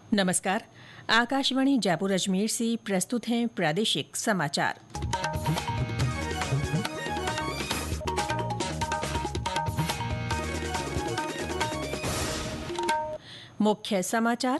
नमस्कार। आकाशवाणी जयपुर अजमेर से प्रस्तुत हैं प्रादेशिक समाचार। मुख्य समाचार।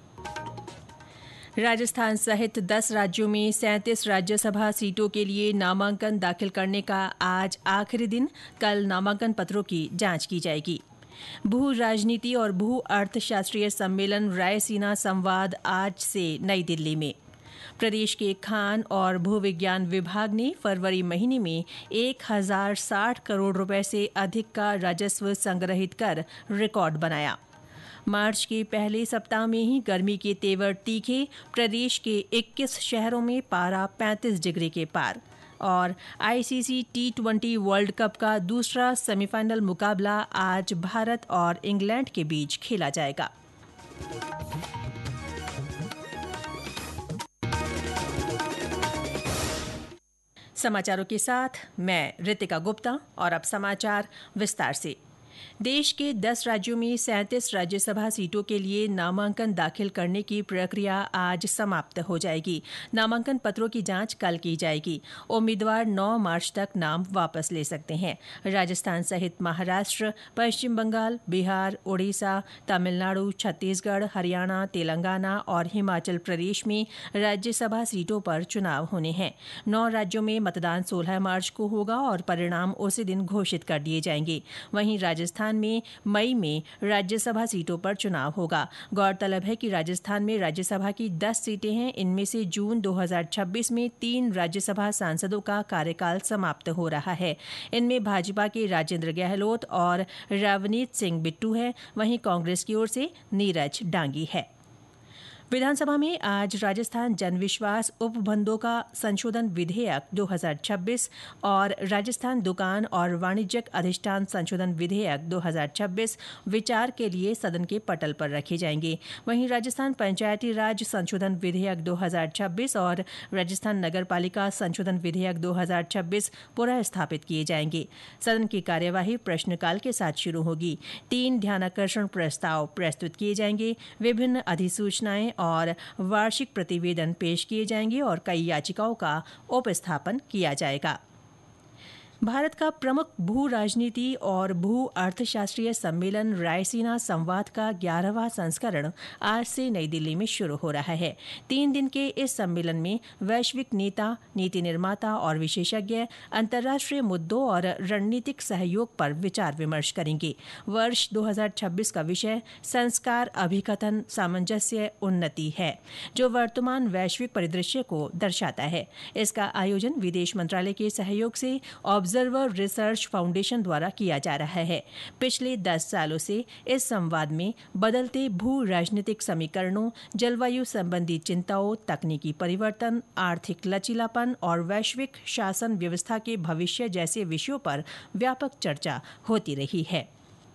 राजस्थान सहित 10 राज्यों में 37 राज्यसभा सीटों के लिए नामांकन दाखिल करने का आज आखिरी दिन। कल नामांकन पत्रों की जांच की जाएगी। भू राजनीति और भू अर्थशास्त्रीय सम्मेलन रायसीना संवाद आज से नई दिल्ली में। प्रदेश के खान और भू विज्ञान विभाग ने फरवरी महीने में 1060 करोड़ रुपए से अधिक का राजस्व संग्रहित कर रिकॉर्ड बनाया। मार्च के पहले सप्ताह में ही गर्मी के तेवर तीखे। प्रदेश के 21 शहरों में पारा 35 डिग्री के पार। और आईसीसी T20 वर्ल्ड कप का दूसरा सेमीफाइनल मुकाबला आज भारत और इंग्लैंड के बीच खेला जाएगा। समाचारों के साथ मैं रितिका गुप्ता। और अब समाचार विस्तार से। देश के 10 राज्यों में 37 राज्यसभा सीटों के लिए नामांकन दाखिल करने की प्रक्रिया आज समाप्त हो जाएगी। नामांकन पत्रों की जांच कल की जाएगी। उम्मीदवार 9 मार्च तक नाम वापस ले सकते हैं। राजस्थान सहित महाराष्ट्र, पश्चिम बंगाल, बिहार, उड़ीसा, तमिलनाडु, छत्तीसगढ़, हरियाणा, तेलंगाना और हिमाचल प्रदेश में राज्यसभा सीटों पर चुनाव होने हैं। 9 राज्यों में मतदान 16 मार्च को होगा और परिणाम उसी दिन घोषित कर दिए जाएंगे। वहीं राजस्थान में मई में राज्यसभा सीटों पर चुनाव होगा। गौरतलब है कि राजस्थान में राज्यसभा की 10 सीटें हैं। इनमें से जून 2026 में 3 राज्यसभा सांसदों का कार्यकाल समाप्त हो रहा है। इनमें भाजपा के राजेंद्र गहलोत और रवनीत सिंह बिट्टू है। वहीं कांग्रेस की ओर से नीरज डांगी है। विधानसभा में आज राजस्थान जनविश्वास उपबंधों का संशोधन विधेयक 2026 और राजस्थान दुकान और वाणिज्यिक अधिष्ठान संशोधन विधेयक 2026 विचार के लिए सदन के पटल पर रखे जाएंगे। वहीं राजस्थान पंचायती राज संशोधन विधेयक 2026 और राजस्थान नगरपालिका संशोधन विधेयक 2026 पुनः स्थापित किए जाएंगे। सदन की कार्यवाही प्रश्नकाल के साथ शुरू होगी। 3 ध्यानाकर्षण प्रस्ताव प्रस्तुत किए जाएंगे। विभिन्न अधिसूचनाएं और वार्षिक प्रतिवेदन पेश किए जाएंगे और कई याचिकाओं का उपस्थापन किया जाएगा। भारत का प्रमुख भू राजनीति और भू अर्थशास्त्रीय सम्मेलन रायसीना संवाद का 11वां संस्करण आज से नई दिल्ली में शुरू हो रहा है। 3 दिन के इस सम्मेलन में वैश्विक नेता, नीति निर्माता और विशेषज्ञ अंतर्राष्ट्रीय मुद्दों और रणनीतिक सहयोग पर विचार विमर्श करेंगे। वर्ष 2026 का विषय संस्कार, अभिकथन, सामंजस्य, उन्नति है, जो वर्तमान वैश्विक परिदृश्य को दर्शाता है। इसका आयोजन विदेश मंत्रालय के सहयोग से ऑब्जर्वर रिसर्च फाउंडेशन द्वारा किया जा रहा है। पिछले 10 सालों से इस संवाद में बदलते भू राजनीतिक समीकरणों, जलवायु संबंधी चिंताओं, तकनीकी परिवर्तन, आर्थिक लचीलापन और वैश्विक शासन व्यवस्था के भविष्य जैसे विषयों पर व्यापक चर्चा होती रही है।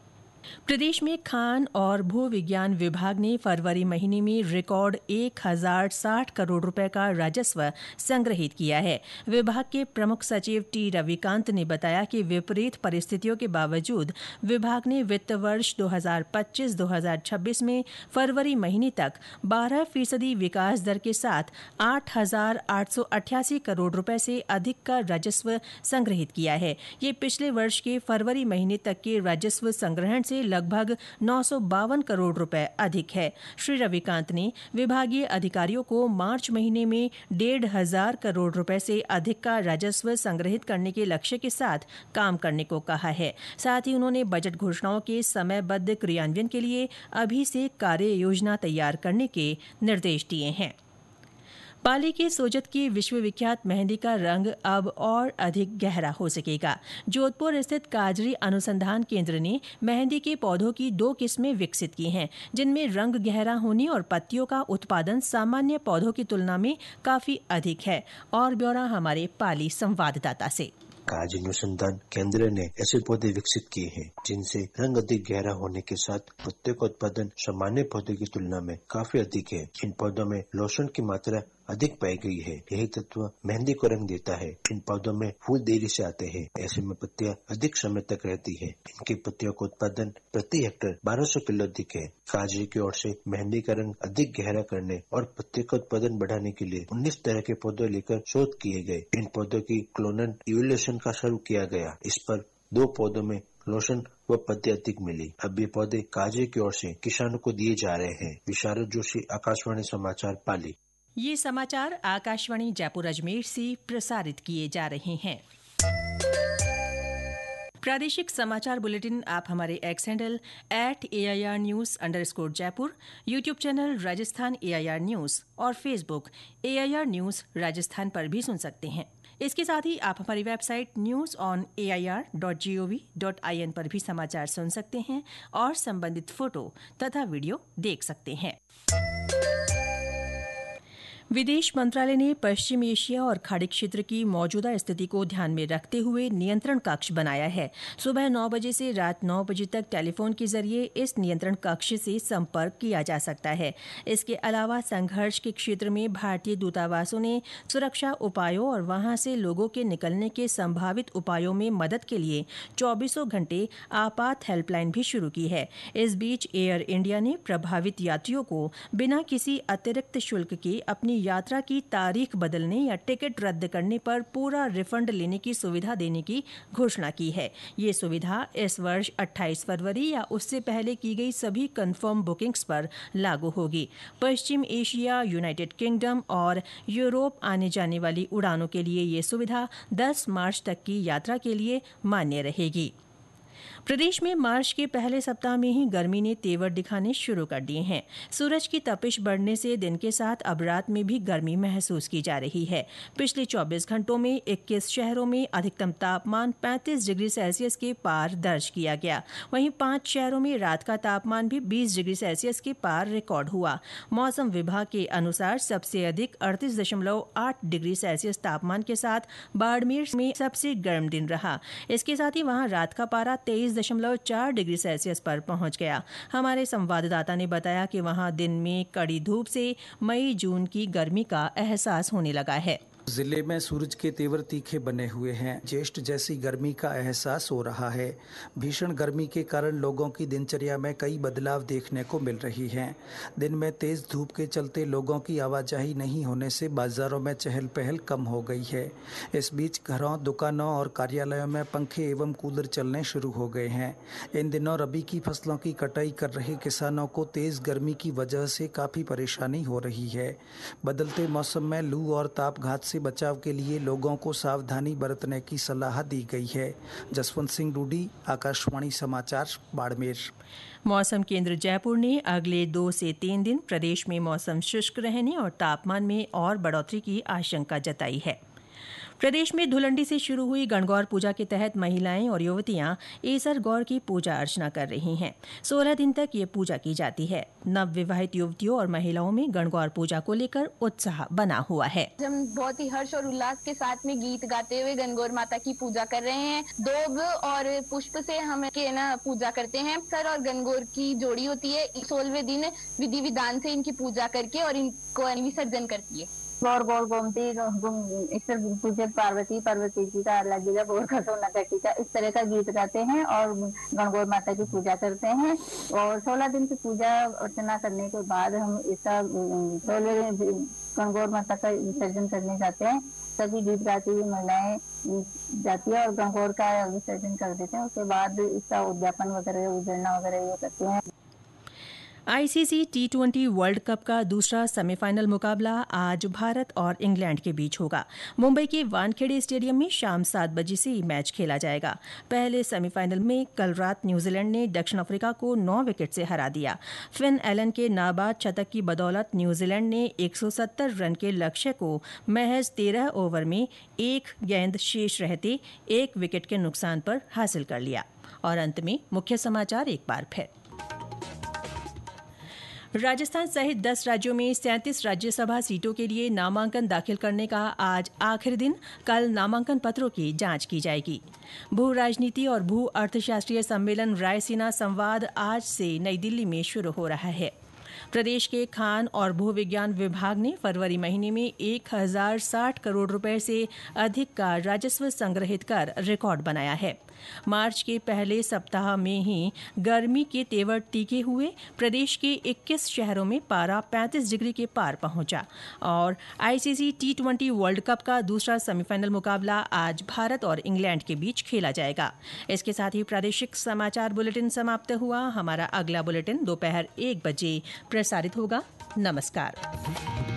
प्रदेश में खान और भू विज्ञान विभाग ने फरवरी महीने में रिकॉर्ड 1060 करोड़ रुपए का राजस्व संग्रहित किया है। विभाग के प्रमुख सचिव टी रविकांत ने बताया कि विपरीत परिस्थितियों के बावजूद विभाग ने वित्त वर्ष 2025-2026 में फरवरी महीने तक 12% विकास दर के साथ 8,888 करोड़ रुपए से अधिक का राजस्व संग्रहित किया है। ये पिछले वर्ष के फरवरी महीने तक के राजस्व संग्रहण से लगभग 952 करोड़ रुपए अधिक है। श्री रविकांत ने विभागीय अधिकारियों को मार्च महीने में 1,500 करोड़ रुपए से अधिक का राजस्व संग्रहित करने के लक्ष्य के साथ काम करने को कहा है। साथ ही उन्होंने बजट घोषणाओं के समयबद्ध क्रियान्वयन के लिए अभी से कार्य योजना तैयार करने के निर्देश दिए हैं। पाली के सोजत की विश्वविख्यात मेहंदी का रंग अब और अधिक गहरा हो सकेगा। जोधपुर स्थित काजरी अनुसंधान केंद्र ने मेहंदी के पौधों की 2 किस्में विकसित की हैं, जिनमें रंग गहरा होने और पत्तियों का उत्पादन सामान्य पौधों की तुलना में काफी अधिक है। और ब्यौरा हमारे पाली संवाददाता से। काजरी अनुसंधान केंद्र ने ऐसे पौधे विकसित किए हैं जिनसे रंग अधिक गहरा होने के साथ पत्ते का उत्पादन सामान्य पौधों की तुलना में काफी अधिक है। इन पौधों में लोशन की मात्रा अधिक पाई गई है। यही तत्व मेहंदी को रंग देता है। इन पौधों में फूल देरी से आते हैं, ऐसे में पत्तियां अधिक समय तक रहती है। इनकी पत्तियों का उत्पादन प्रति हेक्टेयर 1200 किलो अधिक है। काजी की ओर से मेहंदी का रंग अधिक गहरा करने और पत्ती का उत्पादन बढ़ाने के लिए 19 तरह के पौधे लेकर शोध किए गए। इन पौधों की क्लोनल इवोल्यूशन का शुरू किया गया। इस पर 2 पौधों में लोशन व पत्ते अधिक मिली। अब ये पौधे काजे की ओर से किसानों को दिए जा रहे हैं। विशारद जोशी, आकाशवाणी समाचार, पाली। ये समाचार आकाशवाणी जयपुर अजमेर से प्रसारित किए जा रहे हैं। प्रादेशिक समाचार बुलेटिन आप हमारे एक्स हैंडल @AIRnews_जयपुर, YouTube channel Rajasthan AIR news और फेसबुक AIR न्यूज राजस्थान पर भी सुन सकते हैं। इसके साथ ही आप हमारी वेबसाइट news.air.gov.in पर भी समाचार सुन सकते हैं और संबंधित फोटो तथा वीडियो देख सकते हैं। विदेश मंत्रालय ने पश्चिम एशिया और खाड़ी क्षेत्र की मौजूदा स्थिति को ध्यान में रखते हुए नियंत्रण कक्ष बनाया है। सुबह 9 बजे से रात 9 बजे तक टेलीफोन के जरिए इस नियंत्रण कक्ष से संपर्क किया जा सकता है। इसके अलावा संघर्ष के क्षेत्र में भारतीय दूतावासों ने सुरक्षा उपायों और वहां से लोगों के निकलने के संभावित उपायों में मदद के लिए 24 घंटे आपात हेल्पलाइन भी शुरू की है। इस बीच एयर इंडिया ने प्रभावित यात्रियों को बिना किसी अतिरिक्त शुल्क के अपनी यात्रा की तारीख बदलने या टिकट रद्द करने पर पूरा रिफंड लेने की सुविधा देने की घोषणा की है। ये सुविधा इस वर्ष 28 फरवरी या उससे पहले की गई सभी कंफर्म बुकिंग्स पर लागू होगी। पश्चिम एशिया, यूनाइटेड किंगडम और यूरोप आने जाने वाली उड़ानों के लिए ये सुविधा 10 मार्च तक की यात्रा के लिए मान्य रहेगी। प्रदेश में मार्च के पहले सप्ताह में ही गर्मी ने तेवर दिखाने शुरू कर दिए हैं। सूरज की तपिश बढ़ने से दिन के साथ अब रात में भी गर्मी महसूस की जा रही है। पिछले 24 घंटों में 21 शहरों में अधिकतम तापमान 35 डिग्री सेल्सियस के पार दर्ज किया गया। वहीं 5 शहरों में रात का तापमान भी 20 डिग्री सेल्सियस के पार रिकॉर्ड हुआ। मौसम विभाग के अनुसार सबसे अधिक 38.8 डिग्री सेल्सियस तापमान के साथ बाड़मेर में सबसे गर्म दिन रहा। इसके साथ ही वहां रात का पारा 23.4 डिग्री सेल्सियस पर पहुंच गया। हमारे संवाददाता ने बताया कि वहां दिन में कड़ी धूप से मई जून की गर्मी का एहसास होने लगा है। जिले में सूरज के तेवर तीखे बने हुए हैं। ज्येष्ठ जैसी गर्मी का एहसास हो रहा है। भीषण गर्मी के कारण लोगों की दिनचर्या में कई बदलाव देखने को मिल रही हैं। दिन में तेज धूप के चलते लोगों की आवाजाही नहीं होने से बाजारों में चहल पहल कम हो गई है। इस बीच घरों, दुकानों और कार्यालयों में पंखे एवं कूलर चलने शुरू हो गए हैं। इन दिनों रबी की फसलों की कटाई कर रहे किसानों को तेज गर्मी की वजह से काफ़ी परेशानी हो रही है। बदलते मौसम में लू और तापघात से बचाव के लिए लोगों को सावधानी बरतने की सलाह दी गई है। जसवंत सिंह डूडी, आकाशवाणी समाचार, बाड़मेर। मौसम केंद्र जयपुर ने अगले 2 से 3 दिन प्रदेश में मौसम शुष्क रहने और तापमान में और बढ़ोतरी की आशंका जताई है। प्रदेश में धुलंडी से शुरू हुई गणगौर पूजा के तहत महिलाएं और युवतियां एसर गौर की पूजा अर्चना कर रही हैं। 16 दिन तक ये पूजा की जाती है। नव विवाहित युवतियों और महिलाओं में गणगौर पूजा को लेकर उत्साह बना हुआ है। हम बहुत ही हर्ष और उल्लास के साथ में गीत गाते हुए गणगौर माता की पूजा कर रहे हैं। दोब और पुष्प से हम पूजा करते हैं। सर और गणगौर की जोड़ी होती है। 16वें दिन विधि विधान से इनकी पूजा करके और इनको विसर्जन करती है। गौर गौर गोमती ईश्वर पूजे पार्वती, पार्वती जी का लगेगा गौर का सोना कटी का, इस तरह का गीत गाते हैं और गणगौर माता की पूजा करते हैं। और 16 दिन की पूजा अर्चना करने के बाद हम इसका 16वें गणगौर माता का विसर्जन करने जाते हैं। सभी गीत गाती हुई महिलाएं जाती है और गणगौर का विसर्जन कर देते हैं। उसके बाद इसका उद्यापन वगैरह, उजड़ना वगैरह ये करते हैं। आईसीसी T20 वर्ल्ड कप का दूसरा सेमीफाइनल मुकाबला आज भारत और इंग्लैंड के बीच होगा। मुंबई के वानखेड़े स्टेडियम में शाम 7 बजे से मैच खेला जाएगा। पहले सेमीफाइनल में कल रात न्यूजीलैंड ने दक्षिण अफ्रीका को 9 विकेट से हरा दिया। फिन एलन के नाबाद शतक की बदौलत न्यूजीलैंड ने 170 रन के लक्ष्य को महज 13 ओवर में 1 गेंद शेष रहते 1 विकेट के नुकसान पर हासिल कर लिया। और अंत में मुख्य समाचार एक बार फिर। राजस्थान सहित 10 राज्यों में 37 राज्यसभा सीटों के लिए नामांकन दाखिल करने का आज आखिरी दिन। कल नामांकन पत्रों की जांच की जाएगी। भू राजनीति और भू अर्थशास्त्रीय सम्मेलन रायसीना संवाद आज से नई दिल्ली में शुरू हो रहा है। प्रदेश के खान और भू विज्ञान विभाग ने फरवरी महीने में 1060 करोड़ रुपए से अधिक का राजस्व संग्रहित कर रिकॉर्ड बनाया है। मार्च के पहले सप्ताह में ही गर्मी के तेवर तीखे हुए। प्रदेश के 21 शहरों में पारा 35 डिग्री के पार पहुंचा। और आईसीसी T20 वर्ल्ड कप का दूसरा सेमीफाइनल मुकाबला आज भारत और इंग्लैंड के बीच खेला जाएगा। इसके साथ ही प्रादेशिक समाचार बुलेटिन समाप्त हुआ। हमारा अगला बुलेटिन दोपहर 1 बजे प्रसारित होगा। नमस्कार।